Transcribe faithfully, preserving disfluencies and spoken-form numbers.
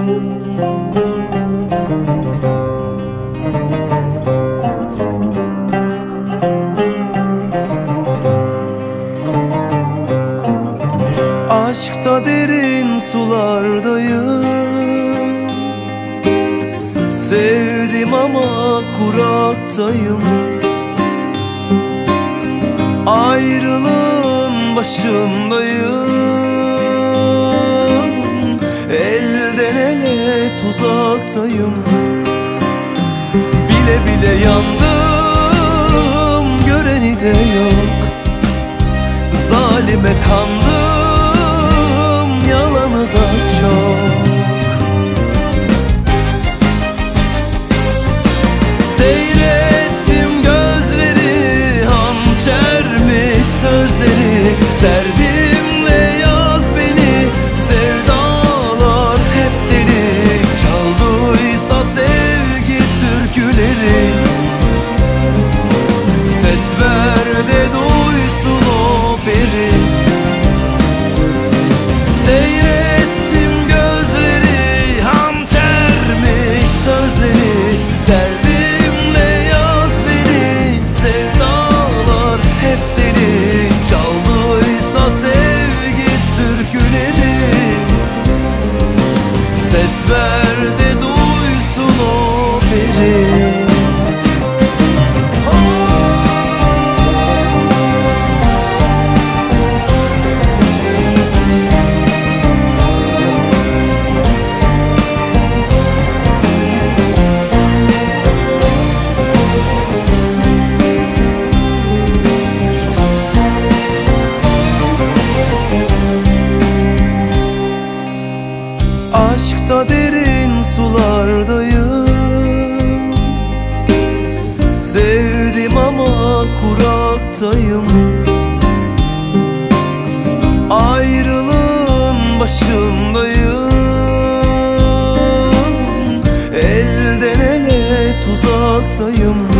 Aşkta derin sulardayım, sevdim ama kuraktayım. Ayrılığın başındayım, elden ele tuzaktayım. Bile bile yandım, göreni de yok. Zalime kandım, yalanı da çok. Seyrettim gözleri, hançermiş sözleri. Derdimle yaz beni, sevdalar hep deli. Çaldıysa sevgi türküleri, ses ver de duysun o beri. Seyrettim gözleri, hançermiş sözleri. Derdimle yaz beni, sevdalar hep deli. Çaldıysa sevgi türküleri, ses ver de duysun o beri. Aşkta derin sulardayım, sevdim ama kuraktayım. Ayrılığın başındayım, elden ele tuzaktayım.